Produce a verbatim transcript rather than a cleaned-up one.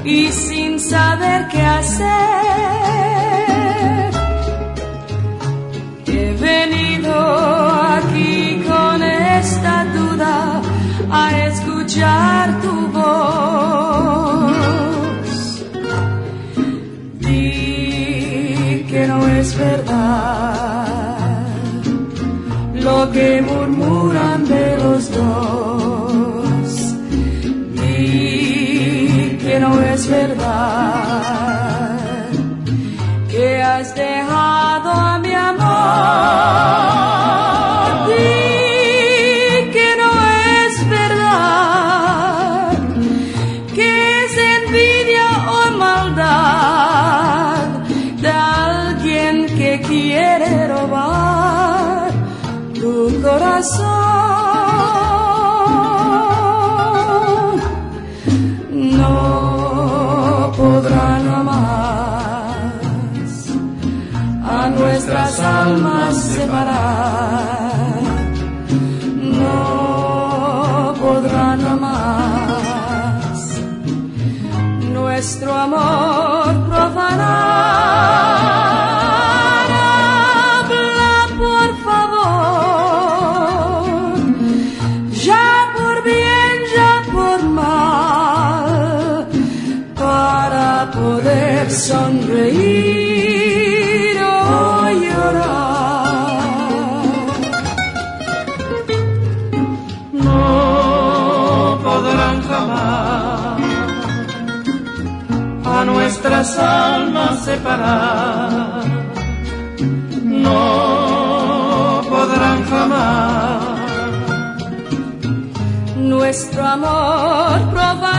y sin saber qué hacer. He venido aquí con esta duda a escuchar tu voz. Di que no es verdad lo que murmuran de los dos. Di que no es verdad que has dejado a mi amor. Di que no es verdad que es envidia o maldad de alguien que quiere robar tu corazón. No podrán amar a nuestras almas separar. No podrán amar nuestro amor profanar. Poder sonreír o llorar. No podrán jamás a nuestras almas separar. No podrán jamás nuestro amor probar.